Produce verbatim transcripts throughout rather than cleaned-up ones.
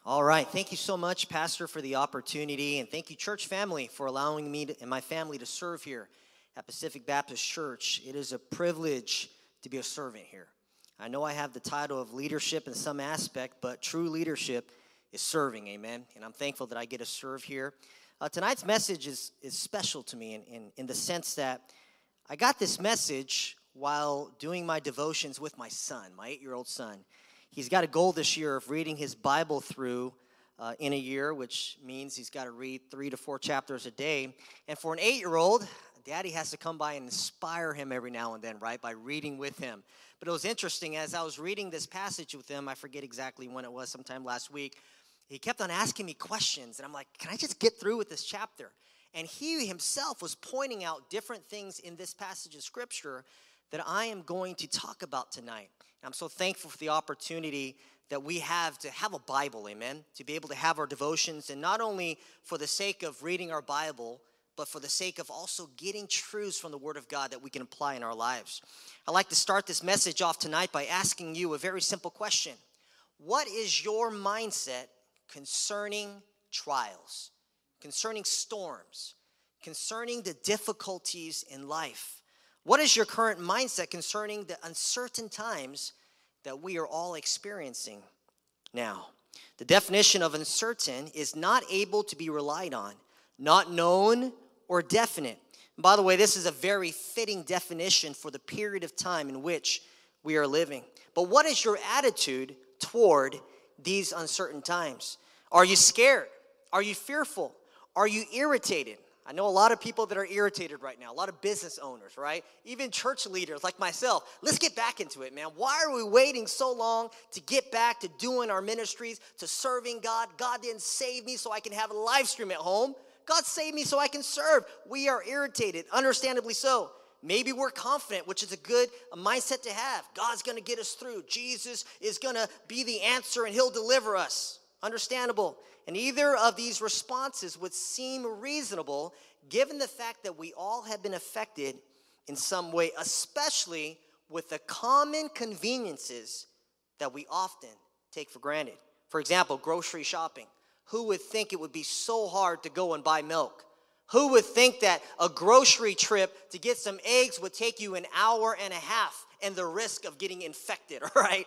All right. Thank you so much, Pastor, for the opportunity. And thank you, church family, for allowing me to, and my family to serve here at Pacific Baptist Church. It is a privilege to be a servant here. I know I have the title of leadership in some aspect, but true leadership is serving, amen? And I'm thankful that I get to serve here. Uh, tonight's message is, is special to me in, in, in the sense that I got this message while doing my devotions with my son, my eight-year-old son. He's got a goal this year of reading his Bible through uh, in a year, which means he's got to read three to four chapters a day. And for an eight-year-old, Daddy has to come by and inspire him every now and then, right, by reading with him. But it was interesting, as I was reading this passage with him, I forget exactly when it was, sometime last week, he kept on asking me questions, and I'm like, can I just get through with this chapter? And he himself was pointing out different things in this passage of Scripture that I am going to talk about tonight. And I'm so thankful for the opportunity that we have to have a Bible, amen, to be able to have our devotions, and not only for the sake of reading our Bible, but for the sake of also getting truths from the Word of God that we can apply in our lives. I'd like to start this message off tonight by asking you a very simple question. What is your mindset concerning trials, concerning storms, concerning the difficulties in life? What is your current mindset concerning the uncertain times that we are all experiencing now? The definition of uncertain is not able to be relied on, not known or definite. And by the way, this is a very fitting definition for the period of time in which we are living. But what is your attitude toward these uncertain times? Are you scared? Are you fearful? Are you irritated? I know a lot of people that are irritated right now, a lot of business owners, right? Even church leaders like myself. Let's get back into it, man. Why are we waiting so long to get back to doing our ministries, to serving God? God didn't save me so I can have a live stream at home. God saved me so I can serve. We are irritated, understandably so. Maybe we're confident, which is a good a mindset to have. God's going to get us through. Jesus is going to be the answer and he'll deliver us. Understandable. And either of these responses would seem reasonable given the fact that we all have been affected in some way, especially with the common conveniences that we often take for granted. For example, grocery shopping. Who would think it would be so hard to go and buy milk? Who would think that a grocery trip to get some eggs would take you an hour and a half and the risk of getting infected, all right?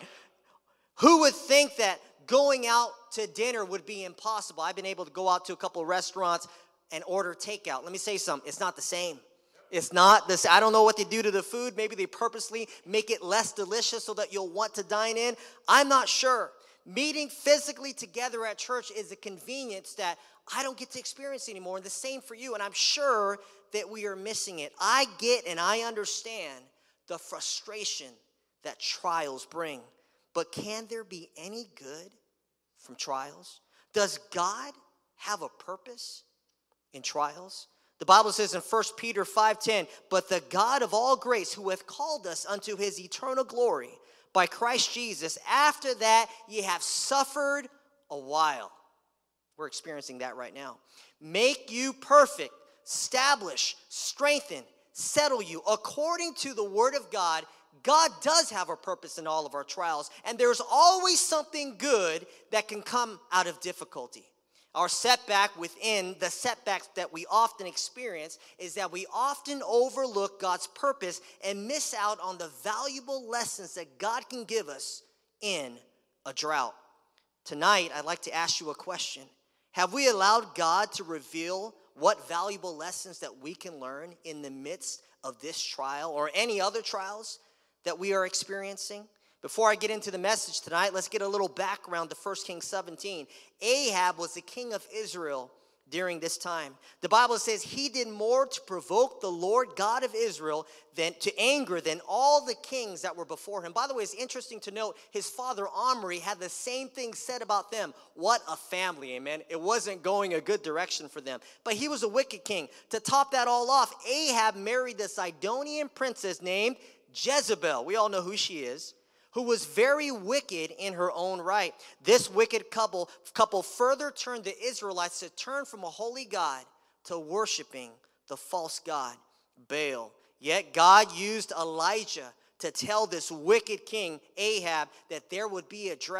Who would think that going out to dinner would be impossible? I've been able to go out to a couple of restaurants and order takeout. Let me say something. It's not the same. It's not this. I don't know what they do to the food. Maybe they purposely make it less delicious so that you'll want to dine in. I'm not sure. Meeting physically together at church is a convenience that I don't get to experience anymore. And the same for you. And I'm sure that we are missing it. I get and I understand the frustration that trials bring. But can there be any good from trials? Does God have a purpose in trials? The Bible says in First Peter five ten, but the God of all grace who hath called us unto his eternal glory by Christ Jesus, after that ye have suffered a while. We're experiencing that right now. Make you perfect, establish, strengthen, settle you according to the word of God. God does have a purpose in all of our trials, and there's always something good that can come out of difficulty. Our setback within the setbacks that we often experience is that we often overlook God's purpose and miss out on the valuable lessons that God can give us in a drought. Tonight, I'd like to ask you a question. Have we allowed God to reveal what valuable lessons that we can learn in the midst of this trial or any other trials that we are experiencing? Before I get into the message tonight, let's get a little background to First Kings seventeen. Ahab was the king of Israel during this time. The Bible says he did more to provoke the Lord God of Israel than to anger than all the kings that were before him. By the way, it's interesting to note his father Omri had the same thing said about them. What a family, amen. It wasn't going a good direction for them. But he was a wicked king. To top that all off, Ahab married the Sidonian princess named Jezebel. We all know who she is. Who was very wicked in her own right. This wicked couple, couple further turned the Israelites to turn from a holy God to worshiping the false god, Baal. Yet God used Elijah to tell this wicked king, Ahab, that there would be a drought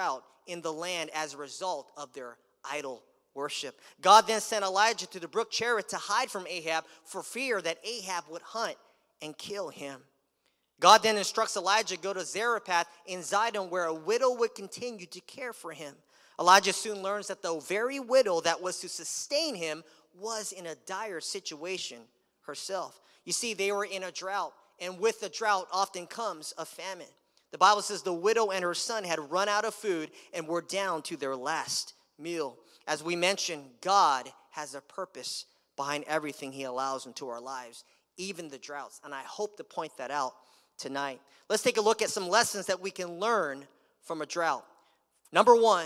in the land as a result of their idol worship. God then sent Elijah to the brook Cherith to hide from Ahab for fear that Ahab would hunt and kill him. God then instructs Elijah to go to Zarephath in Zidon, where a widow would continue to care for him. Elijah soon learns that the very widow that was to sustain him was in a dire situation herself. You see, they were in a drought, and with the drought often comes a famine. The Bible says the widow and her son had run out of food and were down to their last meal. As we mentioned, God has a purpose behind everything he allows into our lives, even the droughts. And I hope to point that out tonight. Let's take a look at some lessons that we can learn from a drought. Number one,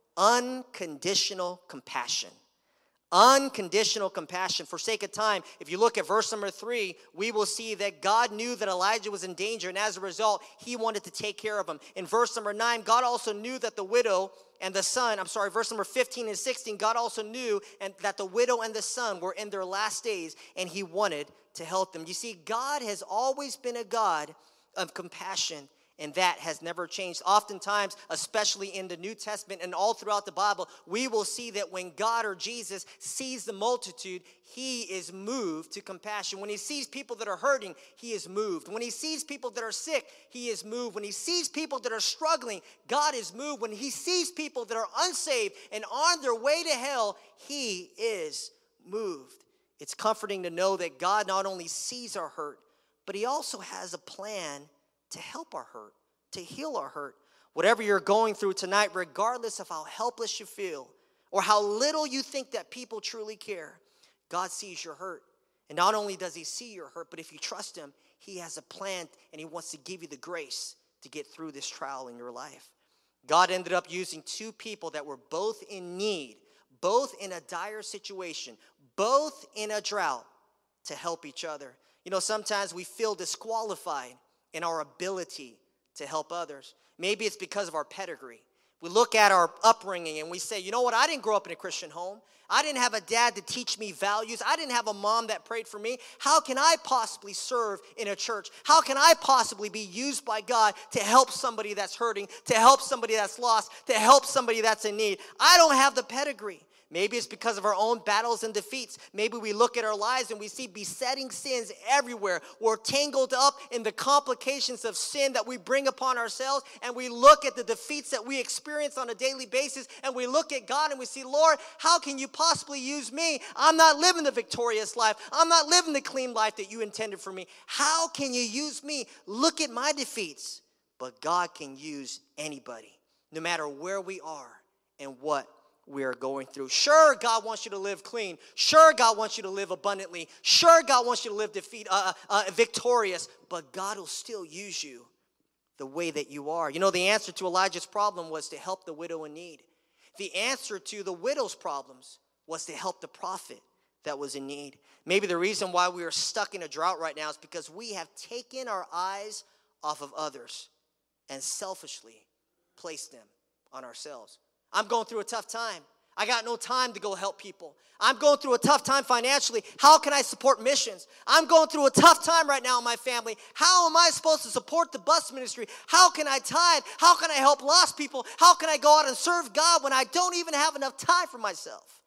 unconditional compassion. Unconditional compassion. For sake of time, if you look at verse number three, we will see that God knew that Elijah was in danger, and as a result, he wanted to take care of him. In verse number nine, God also knew that the widow and the son, I'm sorry, verse number fifteen and sixteen, God also knew and that the widow and the son were in their last days, and he wanted to help them. You see, God has always been a God of compassion, and that has never changed. Oftentimes, especially in the New Testament and all throughout the Bible, we will see that when God or Jesus sees the multitude, he is moved to compassion. When he sees people that are hurting, he is moved. When he sees people that are sick, he is moved. When he sees people that are struggling, God is moved. When he sees people that are unsaved and on their way to hell, he is moved. It's comforting to know that God not only sees our hurt, but he also has a plan to help our hurt, to heal our hurt. Whatever you're going through tonight, regardless of how helpless you feel or how little you think that people truly care, God sees your hurt. And not only does he see your hurt, but if you trust him, he has a plan and he wants to give you the grace to get through this trial in your life. God ended up using two people that were both in need, both in a dire situation, both in a drought, to help each other. You know, sometimes we feel disqualified in our ability to help others. Maybe it's because of our pedigree. We look at our upbringing and we say, you know what, I didn't grow up in a Christian home. I didn't have a dad to teach me values. I didn't have a mom that prayed for me. How can I possibly serve in a church? How can I possibly be used by God to help somebody that's hurting, to help somebody that's lost, to help somebody that's in need? I don't have the pedigree. Maybe it's because of our own battles and defeats. Maybe we look at our lives and we see besetting sins everywhere. We're tangled up in the complications of sin that we bring upon ourselves, and we look at the defeats that we experience on a daily basis, and we look at God and we see, Lord, how can you possibly use me? I'm not living the victorious life. I'm not living the clean life that you intended for me. How can you use me? Look at my defeats. But God can use anybody, no matter where we are and what we are going through. Sure, God wants you to live clean. Sure, God wants you to live abundantly. Sure, God wants you to live defeat, uh, uh, victorious. But God will still use you the way that you are. You know, the answer to Elijah's problem was to help the widow in need. The answer to the widow's problems was to help the prophet that was in need. Maybe the reason why we are stuck in a drought right now is because we have taken our eyes off of others and selfishly placed them on ourselves. I'm going through a tough time. I got no time to go help people. I'm going through a tough time financially. How can I support missions? I'm going through a tough time right now in my family. How am I supposed to support the bus ministry? How can I tithe? How can I help lost people? How can I go out and serve God when I don't even have enough time for myself?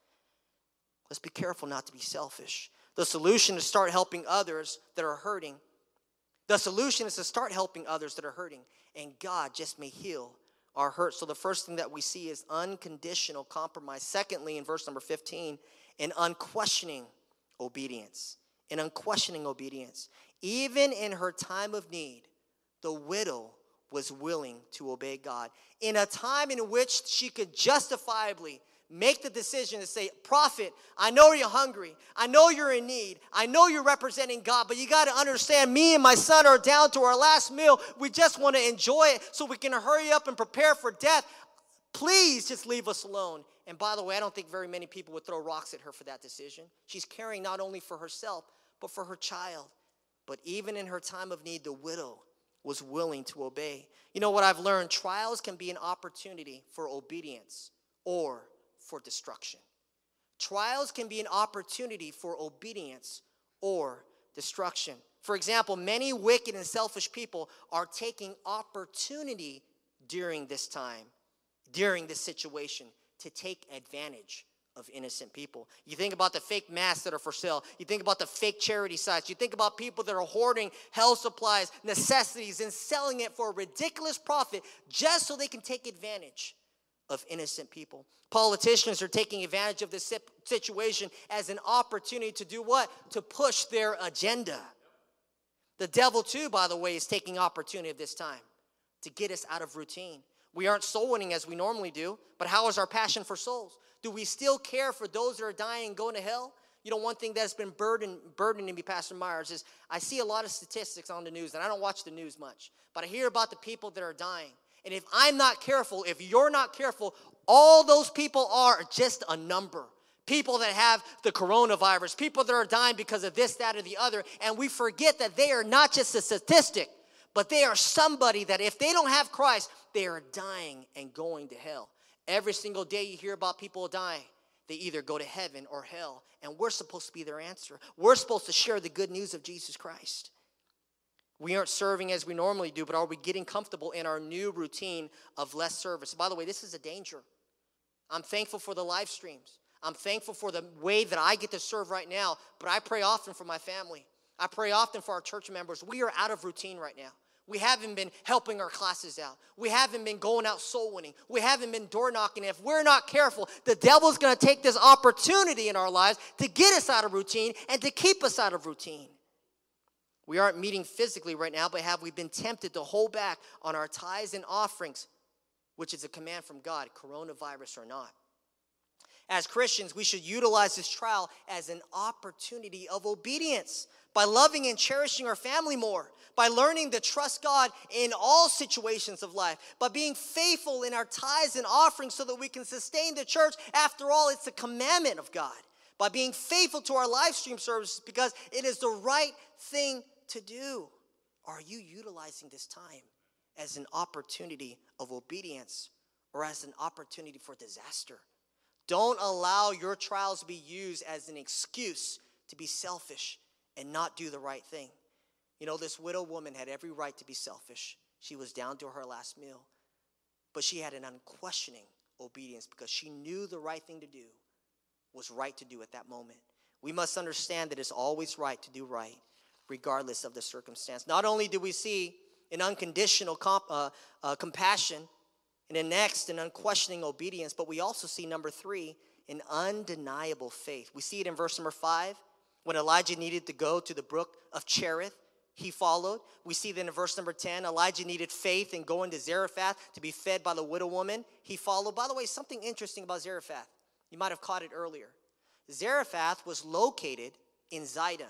Let's be careful not to be selfish. The solution is to start helping others that are hurting. The solution is to start helping others that are hurting, and God just may heal our hurt. So the first thing that we see is unconditional compromise. Secondly, in verse number fifteen, an unquestioning obedience. An unquestioning obedience. Even in her time of need, the widow was willing to obey God. In a time in which she could justifiably make the decision to say, prophet, I know you're hungry. I know you're in need. I know you're representing God, but you got to understand, me and my son are down to our last meal. We just want to enjoy it so we can hurry up and prepare for death. Please just leave us alone. And by the way, I don't think very many people would throw rocks at her for that decision. She's caring not only for herself, but for her child. But even in her time of need, the widow was willing to obey. You know what I've learned? Trials can be an opportunity for obedience or for destruction. Trials can be an opportunity for obedience or destruction. For example, many wicked and selfish people are taking opportunity during this time, during this situation to take advantage of innocent people. You think about the fake masks that are for sale. You think about the fake charity sites. You think about people that are hoarding health supplies, necessities, and selling it for a ridiculous profit just so they can take advantage of innocent people. Politicians are taking advantage of this situation as an opportunity to do what? To push their agenda. The devil too, by the way, is taking opportunity of this time to get us out of routine. We aren't soul winning as we normally do, but how is our passion for souls? Do we still care for those that are dying and going to hell? You know, one thing that's been burden, burdening me, Pastor Myers, is I see a lot of statistics on the news, and I don't watch the news much, but I hear about the people that are dying. And if I'm not careful, if you're not careful, all those people are just a number. People that have the coronavirus, people that are dying because of this, that, or the other, and we forget that they are not just a statistic, but they are somebody that if they don't have Christ, they are dying and going to hell. Every single day you hear about people dying, they either go to heaven or hell, and we're supposed to be their answer. We're supposed to share the good news of Jesus Christ. We aren't serving as we normally do, but are we getting comfortable in our new routine of less service? By the way, this is a danger. I'm thankful for the live streams. I'm thankful for the way that I get to serve right now, but I pray often for my family. I pray often for our church members. We are out of routine right now. We haven't been helping our classes out. We haven't been going out soul winning. We haven't been door knocking. If we're not careful, the devil's going to take this opportunity in our lives to get us out of routine and to keep us out of routine. We aren't meeting physically right now, but have we been tempted to hold back on our tithes and offerings, which is a command from God, coronavirus or not? As Christians, we should utilize this trial as an opportunity of obedience by loving and cherishing our family more, by learning to trust God in all situations of life, by being faithful in our tithes and offerings so that we can sustain the church. After all, it's a commandment of God. By being faithful to our live stream services because it is the right thing to do. Are you utilizing this time as an opportunity of obedience or as an opportunity for disaster? Don't allow your trials to be used as an excuse to be selfish and not do the right thing. You know, this widow woman had every right to be selfish. She was down to her last meal. But she had an unquestioning obedience because she knew the right thing to do was right to do at that moment. We must understand that it's always right to do right, regardless of the circumstance. Not only do we see an unconditional comp, uh, uh, compassion, and then next, an unquestioning obedience, but we also see, number three, an undeniable faith. We see it in verse number five. When Elijah needed to go to the brook of Cherith, he followed. We see that in verse number ten, Elijah needed faith in going to Zarephath to be fed by the widow woman. He followed. By the way, something interesting about Zarephath. You might have caught it earlier. Zarephath was located in Zidon.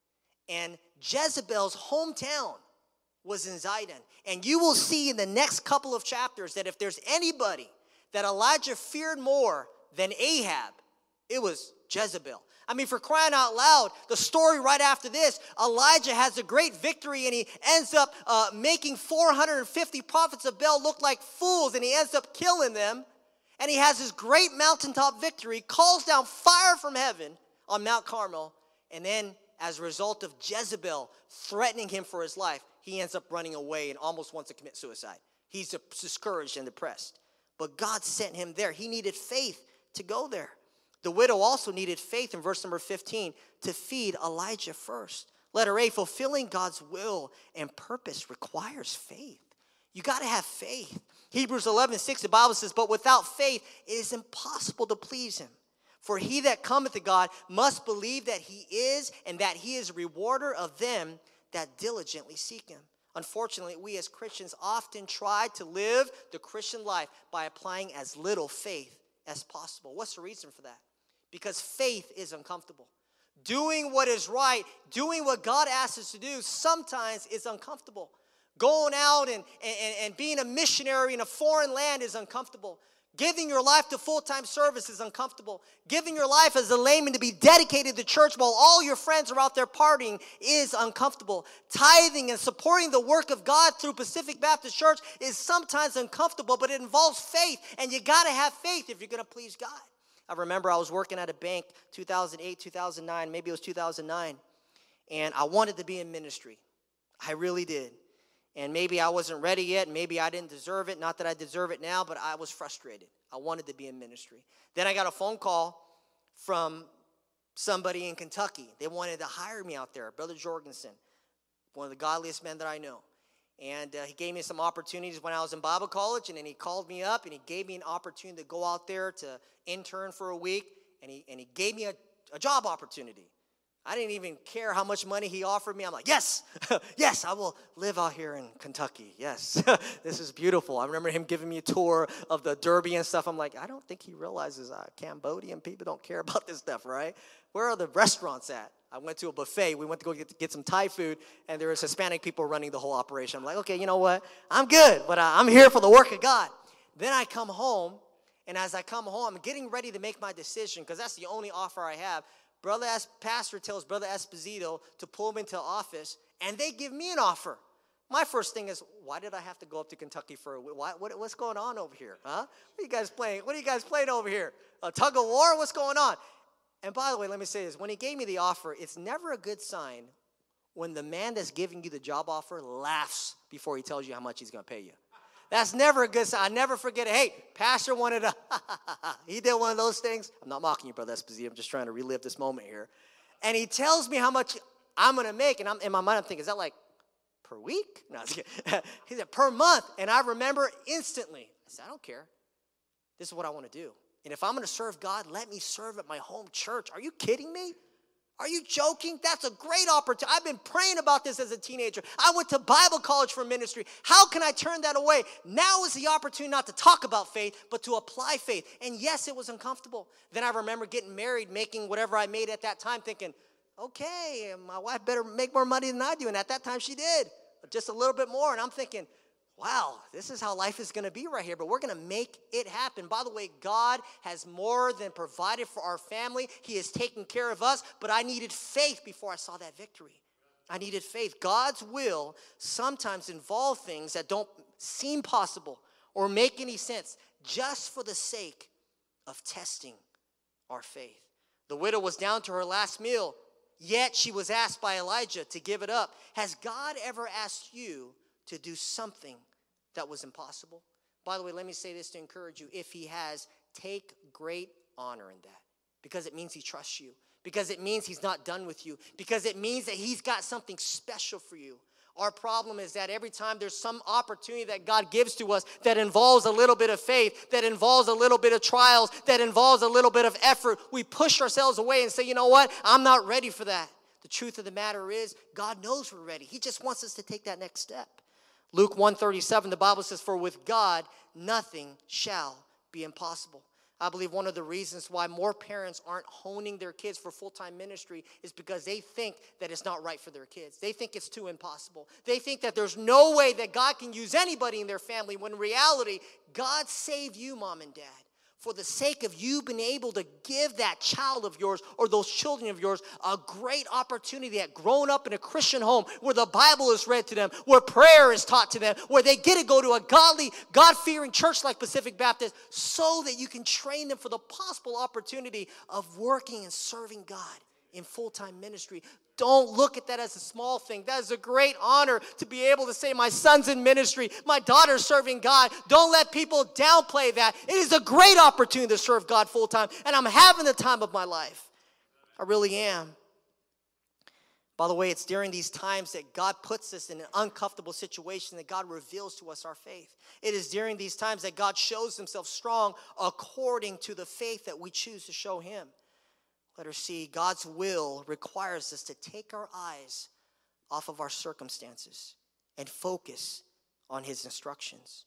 And Jezebel's hometown was in Zidon. And you will see in the next couple of chapters that if there's anybody that Elijah feared more than Ahab, it was Jezebel. I mean, for crying out loud, the story right after this, Elijah has a great victory and he ends up uh, making four hundred fifty prophets of Baal look like fools, and he ends up killing them. And he has this great mountaintop victory, calls down fire from heaven on Mount Carmel, and then as a result of Jezebel threatening him for his life, he ends up running away and almost wants to commit suicide. He's discouraged and depressed. But God sent him there. He needed faith to go there. The widow also needed faith in verse number fifteen to feed Elijah first. Letter A, fulfilling God's will and purpose requires faith. You got to have faith. Hebrews eleven six, the Bible says, but without faith it is impossible to please him. For he that cometh to God must believe that he is, and that he is a rewarder of them that diligently seek him. Unfortunately, we as Christians often try to live the Christian life by applying as little faith as possible. What's the reason for that? Because faith is uncomfortable. Doing what is right, doing what God asks us to do, sometimes is uncomfortable. Going out and, and, and being a missionary in a foreign land is uncomfortable. Giving your life to full-time service is uncomfortable. Giving your life as a layman to be dedicated to church while all your friends are out there partying is uncomfortable. Tithing and supporting the work of God through Pacific Baptist Church is sometimes uncomfortable, but it involves faith, and you got to have faith if you're going to please God. I remember I was working at a bank two thousand eight, two thousand nine, maybe it was two thousand nine, and I wanted to be in ministry. I really did. And maybe I wasn't ready yet. Maybe I didn't deserve it. Not that I deserve it now, but I was frustrated. I wanted to be in ministry. Then I got a phone call from somebody in Kentucky. They wanted to hire me out there, Brother Jorgensen, one of the godliest men that I know. And uh, he gave me some opportunities when I was in Bible college, and then he called me up, and he gave me an opportunity to go out there to intern for a week, and he, and he gave me a, a job opportunity. I didn't even care how much money he offered me. I'm like, yes, yes, I will live out here in Kentucky. Yes, this is beautiful. I remember him giving me a tour of the Derby and stuff. I'm like, I don't think he realizes uh, Cambodian people don't care about this stuff, right? Where are the restaurants at? I went to a buffet. We went to go get, get some Thai food, and there was Hispanic people running the whole operation. I'm like, okay, you know what? I'm good, but uh, I'm here for the work of God. Then I come home, and as I come home, I'm getting ready to make my decision because that's the only offer I have. Brother Es- Pastor tells Brother Esposito to pull him into office, and they give me an offer. My first thing is, why did I have to go up to Kentucky for a week? Why, what, what's going on over here? Huh? What are you guys playing? What are you guys playing over here? A tug of war? What's going on? And by the way, let me say this. When he gave me the offer, it's never a good sign when the man that's giving you the job offer laughs before he tells you how much he's going to pay you. That's never a good sign. I never forget it. Hey, Pastor wanted to, he did one of those things. I'm not mocking you, Brother Esposito. I'm just trying to relive this moment here. And he tells me how much I'm going to make. And I'm, in my mind, I'm thinking, is that like per week? No, he said, per month. And I remember instantly, I said, I don't care. This is what I want to do. And if I'm going to serve God, let me serve at my home church. Are you kidding me? Are you joking? That's a great opportunity. I've been praying about this as a teenager. I went to Bible college for ministry. How can I turn that away? Now is the opportunity not to talk about faith, but to apply faith. And yes, it was uncomfortable. Then I remember getting married, making whatever I made at that time, thinking, okay, my wife better make more money than I do. And at that time she did, just a little bit more. And I'm thinking, wow, this is how life is going to be right here, but we're going to make it happen. By the way, God has more than provided for our family. He has taken care of us, but I needed faith before I saw that victory. I needed faith. God's will sometimes involve things that don't seem possible or make any sense just for the sake of testing our faith. The widow was down to her last meal, yet she was asked by Elijah to give it up. Has God ever asked you to do something that was impossible? By the way, let me say this to encourage you. If he has, take great honor in that, because it means he trusts you, because it means he's not done with you, because it means that he's got something special for you. Our problem is that every time there's some opportunity that God gives to us that involves a little bit of faith, that involves a little bit of trials, that involves a little bit of effort, we push ourselves away and say, you know what, I'm not ready for that. The truth of the matter is, God knows we're ready. He just wants us to take that next step. Luke one thirty-seven, the Bible says, for with God, nothing shall be impossible. I believe one of the reasons why more parents aren't honing their kids for full-time ministry is because they think that it's not right for their kids. They think it's too impossible. They think that there's no way that God can use anybody in their family, when in reality, God saved you, mom and dad, for the sake of you being able to give that child of yours or those children of yours a great opportunity at growing up in a Christian home where the Bible is read to them, where prayer is taught to them, where they get to go to a godly, God-fearing church like Pacific Baptist, so that you can train them for the possible opportunity of working and serving God in full-time ministry. Don't look at that as a small thing. That is a great honor to be able to say, my son's in ministry, my daughter's serving God. Don't let people downplay that. It is a great opportunity to serve God full-time, and I'm having the time of my life. I really am. By the way, it's during these times that God puts us in an uncomfortable situation that God reveals to us our faith. It is during these times that God shows himself strong according to the faith that we choose to show him. Letter C, God's will requires us to take our eyes off of our circumstances and focus on his instructions.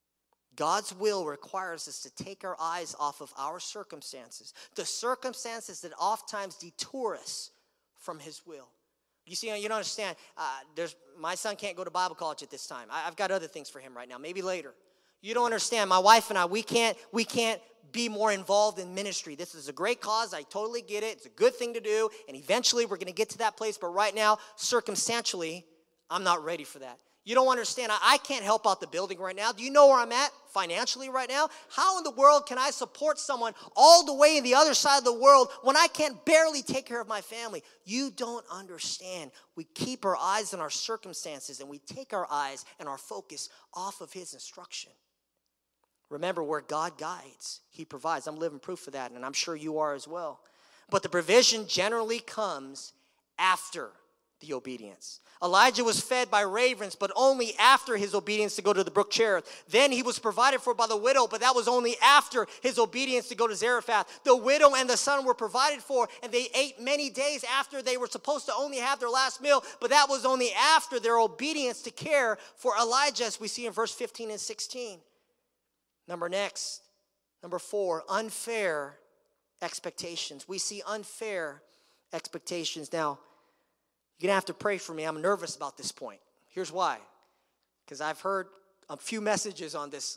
God's will requires us to take our eyes off of our circumstances, the circumstances that oftentimes detour us from his will. You see, you don't understand. Uh, there's, my son can't go to Bible college at this time. I, I've got other things for him right now, maybe later. You don't understand. My wife and I, we can't, we can't be more involved in ministry. This is a great cause. I totally get it. It's a good thing to do. And eventually we're going to get to that place. But right now, circumstantially, I'm not ready for that. You don't understand. I, I can't help out the building right now. Do you know where I'm at financially right now? How in the world can I support someone all the way in the other side of the world when I can't barely take care of my family? You don't understand. We keep our eyes on our circumstances and we take our eyes and our focus off of his instruction. Remember, where God guides, he provides. I'm living proof of that, and I'm sure you are as well. But the provision generally comes after the obedience. Elijah was fed by ravens, but only after his obedience to go to the brook Cherith. Then he was provided for by the widow, but that was only after his obedience to go to Zarephath. The widow and the son were provided for, and they ate many days after they were supposed to only have their last meal, but that was only after their obedience to care for Elijah, as we see in verse fifteen and sixteen. Number next, number four, unfair expectations. We see unfair expectations. Now, you're going to have to pray for me. I'm nervous about this point. Here's why. Because I've heard a few messages on this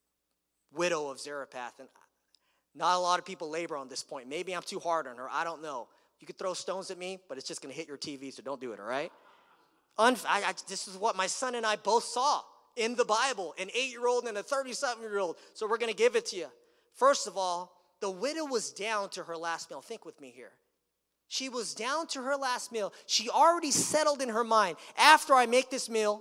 widow of Zarephath, and not a lot of people labor on this point. Maybe I'm too hard on her. I don't know. You could throw stones at me, but it's just going to hit your T V, so don't do it, all right? Unf- I, I, this is what my son and I both saw in the Bible, an eight-year-old and a thirty-something-year-old, so we're going to give it to you. First of all, the widow was down to her last meal. Think with me here. She was down to her last meal. She already settled in her mind, after I make this meal,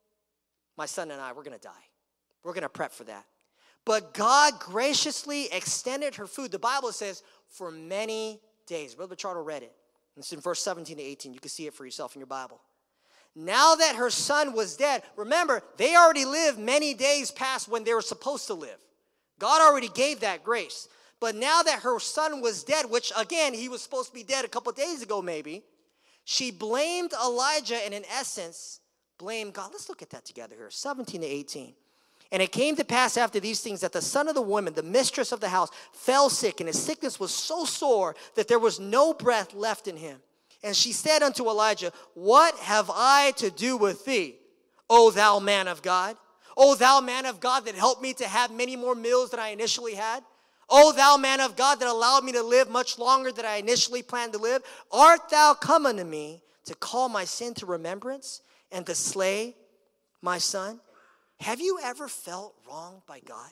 my son and I, we're going to die. We're going to prep for that. But God graciously extended her food. The Bible says, for many days. Brother Charter read it. It's in verse seventeen to eighteen. You can see it for yourself in your Bible. Now that her son was dead, remember, they already lived many days past when they were supposed to live. God already gave that grace. But now that her son was dead, which again, he was supposed to be dead a couple of days ago maybe, she blamed Elijah and in essence, blamed God. Let's look at that together here, seventeen to eighteen. And it came to pass after these things that the son of the woman, the mistress of the house, fell sick, and his sickness was so sore that there was no breath left in him. And she said unto Elijah, what have I to do with thee, O thou man of God? O thou man of God that helped me to have many more meals than I initially had? O thou man of God that allowed me to live much longer than I initially planned to live? Art thou come unto me to call my sin to remembrance and to slay my son? Have you ever felt wronged by God?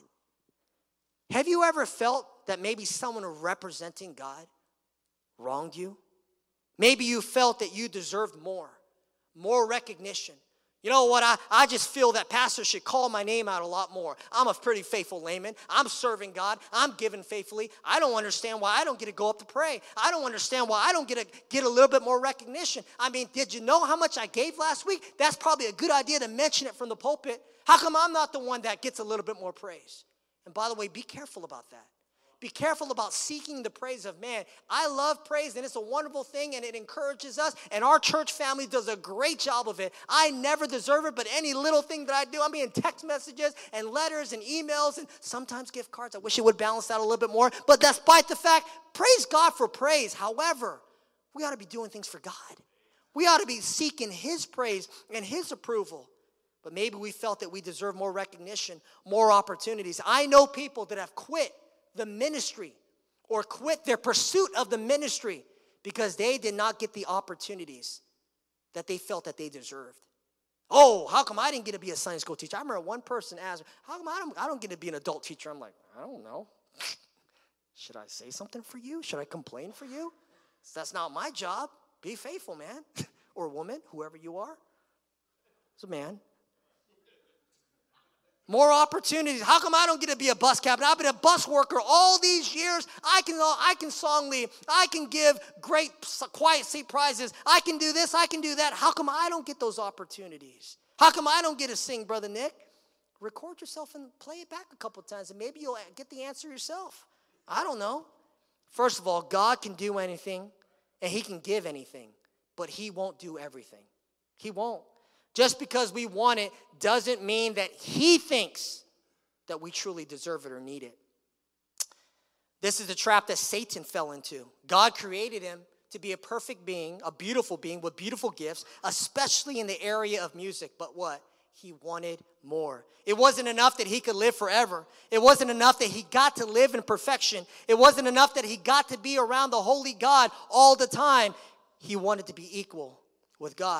Have you ever felt that maybe someone representing God wronged you? Maybe you felt that you deserved more, more recognition. You know what, I, I just feel that pastors should call my name out a lot more. I'm a pretty faithful layman. I'm serving God. I'm giving faithfully. I don't understand why I don't get to go up to pray. I don't understand why I don't get to get a little bit more recognition. I mean, did you know how much I gave last week? That's probably a good idea to mention it from the pulpit. How come I'm not the one that gets a little bit more praise? And by the way, be careful about that. Be careful about seeking the praise of man. I love praise, and it's a wonderful thing, and it encourages us, and our church family does a great job of it. I never deserve it, but any little thing that I do, I'm getting text messages and letters and emails and sometimes gift cards. I wish it would balance out a little bit more, but despite the fact, praise God for praise. However, we ought to be doing things for God. We ought to be seeking his praise and his approval. But maybe we felt that we deserve more recognition, more opportunities. I know people that have quit the ministry or quit their pursuit of the ministry because they did not get the opportunities that they felt that they deserved. Oh, how come I didn't get to be a Sunday school teacher? I remember one person asked, how come I don't, I don't get to be an adult teacher? I'm like, I don't know. Should I say something for you? Should I complain for you? That's not my job. Be faithful, man. Or woman, whoever you are. It's a man. More opportunities. How come I don't get to be a bus captain? I've been a bus worker all these years. I can I can song lead. I can give great quiet seat prizes. I can do this. I can do that. How come I don't get those opportunities? How come I don't get to sing, Brother Nick? Record yourself and play it back a couple of times, and maybe you'll get the answer yourself. I don't know. First of all, God can do anything, and he can give anything, but he won't do everything. He won't. Just because we want it doesn't mean that he thinks that we truly deserve it or need it. This is the trap that Satan fell into. God created him to be a perfect being, a beautiful being with beautiful gifts, especially in the area of music. But what? He wanted more. It wasn't enough that he could live forever. It wasn't enough that he got to live in perfection. It wasn't enough that he got to be around the holy God all the time. He wanted to be equal with God.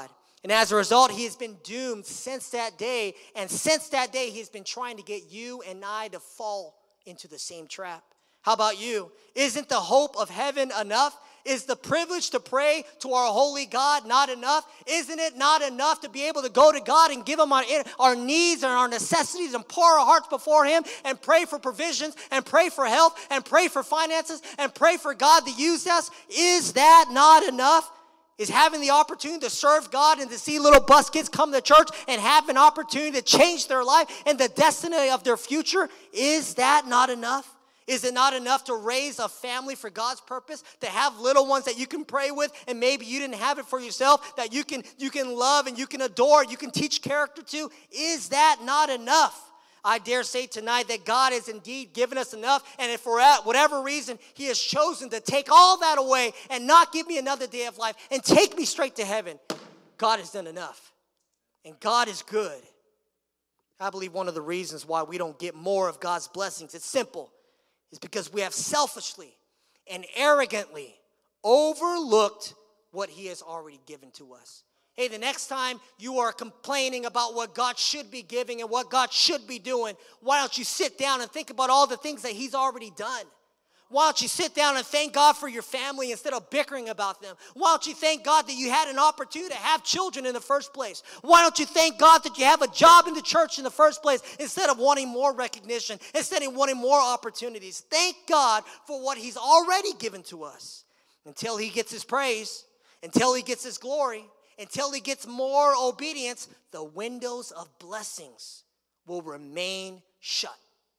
And as a result, he has been doomed since that day. And since that day, he's been trying to get you and I to fall into the same trap. How about you? Isn't the hope of heaven enough? Is the privilege to pray to our holy God not enough? Isn't it not enough to be able to go to God and give him our, our needs and our necessities and pour our hearts before him and pray for provisions and pray for health and pray for finances and pray for God to use us? Is that not enough? Is having the opportunity to serve God and to see little bus kids come to church and have an opportunity to change their life and the destiny of their future, is that not enough? Is it not enough to raise a family for God's purpose, to have little ones that you can pray with, and maybe you didn't have it for yourself, that you can, you can love and you can adore, you can teach character to? Is that not enough? I dare say tonight that God has indeed given us enough, and if for whatever reason he has chosen to take all that away and not give me another day of life and take me straight to heaven, God has done enough, and God is good. I believe one of the reasons why we don't get more of God's blessings, it's simple, is because we have selfishly and arrogantly overlooked what he has already given to us. Hey, the next time you are complaining about what God should be giving and what God should be doing, why don't you sit down and think about all the things that he's already done? Why don't you sit down and thank God for your family instead of bickering about them? Why don't you thank God that you had an opportunity to have children in the first place? Why don't you thank God that you have a job in the church in the first place instead of wanting more recognition, instead of wanting more opportunities? Thank God for what he's already given to us. Until he gets his praise, until he gets his glory, until he gets more obedience, the windows of blessings will remain shut.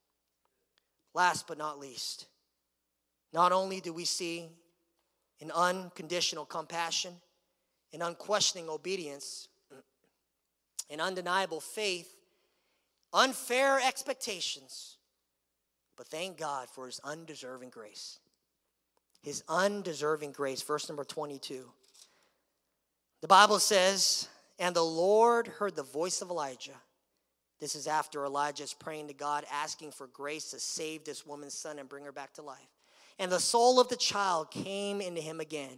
Last but not least, not only do we see an unconditional compassion, an unquestioning obedience, an undeniable faith, unfair expectations, but thank God for his undeserving grace. His undeserving grace. Verse number twenty-two. The Bible says, and the Lord heard the voice of Elijah. This is after Elijah is praying to God, asking for grace to save this woman's son and bring her back to life. And the soul of the child came into him again,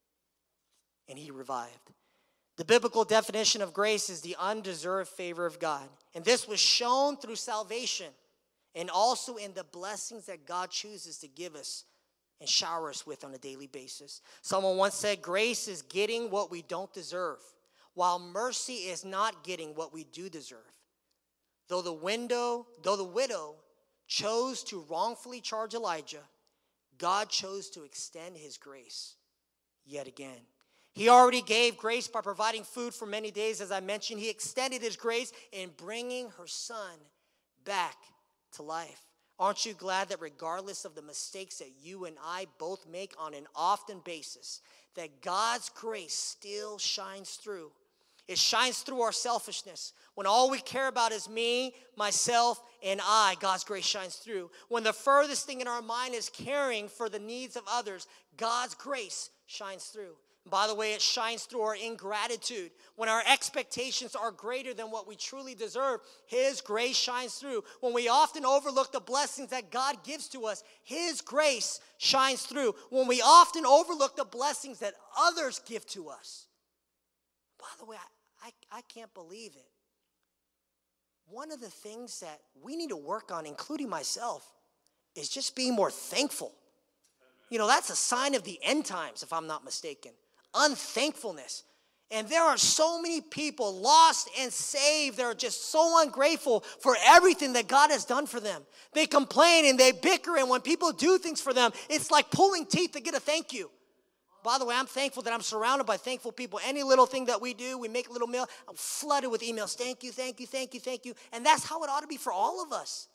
and he revived. The biblical definition of grace is the undeserved favor of God. And this was shown through salvation and also in the blessings that God chooses to give us and shower us with on a daily basis. Someone once said, grace is getting what we don't deserve, while mercy is not getting what we do deserve. Though the window, though the widow chose to wrongfully charge Elijah, God chose to extend his grace yet again. He already gave grace by providing food for many days, as I mentioned. He extended his grace in bringing her son back to life. Aren't you glad that regardless of the mistakes that you and I both make on an often basis, that God's grace still shines through? It shines through our selfishness. When all we care about is me, myself, and I, God's grace shines through. When the furthest thing in our mind is caring for the needs of others, God's grace shines through. By the way, it shines through our ingratitude. When our expectations are greater than what we truly deserve, his grace shines through. When we often overlook the blessings that God gives to us, his grace shines through. When we often overlook the blessings that others give to us. By the way, I, I, I can't believe it. One of the things that we need to work on, including myself, is just being more thankful. You know, that's a sign of the end times, if I'm not mistaken. Unthankfulness. And there are so many people lost and saved. They're just so ungrateful for everything that God has done for them. They complain and they bicker, and when people do things for them, it's like pulling teeth to get a thank you. By the way, I'm thankful that I'm surrounded by thankful people. Any little thing that we do, we make a little mail, I'm flooded with emails. Thank you, thank you, thank you, thank you. And that's how it ought to be for all of us.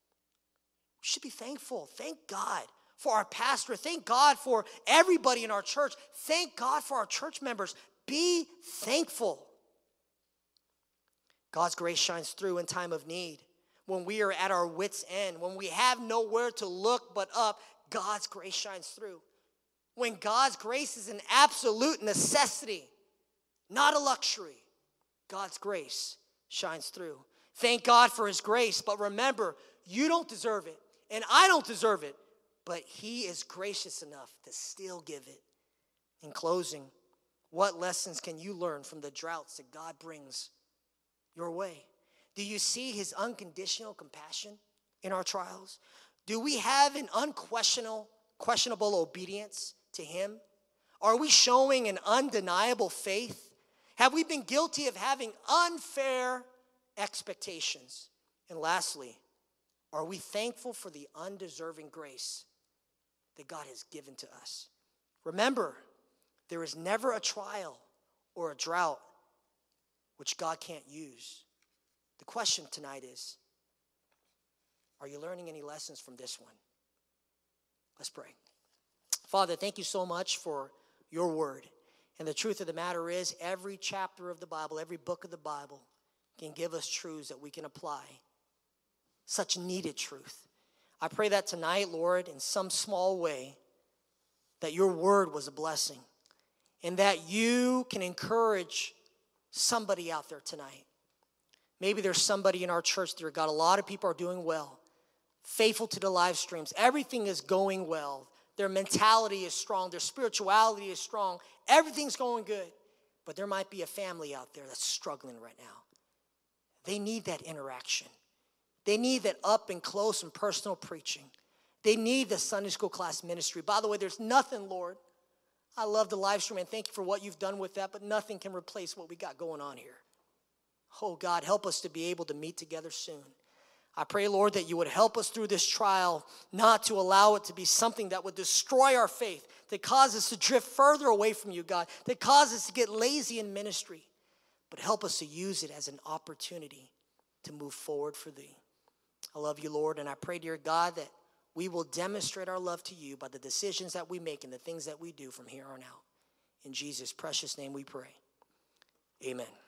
We should be thankful. Thank God for our pastor. Thank God for everybody in our church. Thank God for our church members. Be thankful. God's grace shines through in time of need. When we are at our wits' end, when we have nowhere to look but up, God's grace shines through. When God's grace is an absolute necessity, not a luxury, God's grace shines through. Thank God for his grace, but remember, you don't deserve it, and I don't deserve it, but he is gracious enough to still give it. In closing, What lessons can you learn from the droughts that God brings your way? Do you see his unconditional compassion in our trials? Do we have an unquestionable questionable obedience to him? Are we showing an undeniable faith? Have we been guilty of having unfair expectations? And lastly, are we thankful for the undeserving grace that God has given to us? Remember, there is never a trial or a drought which God can't use. The question tonight is, are you learning any lessons from this one? Let's pray. Father, thank you so much for your word. And the truth of the matter is, every chapter of the Bible, every book of the Bible can give us truths that we can apply. Such needed truth. I pray that tonight, Lord, in some small way, that your word was a blessing and that you can encourage somebody out there tonight. Maybe there's somebody in our church, dear God, a lot of people are doing well, faithful to the live streams. Everything is going well. Their mentality is strong. Their spirituality is strong. Everything's going good. But there might be a family out there that's struggling right now. They need that interaction. They need that up and close and personal preaching. They need the Sunday school class ministry. By the way, there's nothing, Lord. I love the live stream and thank you for what you've done with that, but nothing can replace what we got going on here. Oh, God, help us to be able to meet together soon. I pray, Lord, that you would help us through this trial, not to allow it to be something that would destroy our faith, that cause us to drift further away from you, God, that cause us to get lazy in ministry, but help us to use it as an opportunity to move forward for thee. I love you, Lord, and I pray, dear God, that we will demonstrate our love to you by the decisions that we make and the things that we do from here on out. In Jesus' precious name we pray. Amen.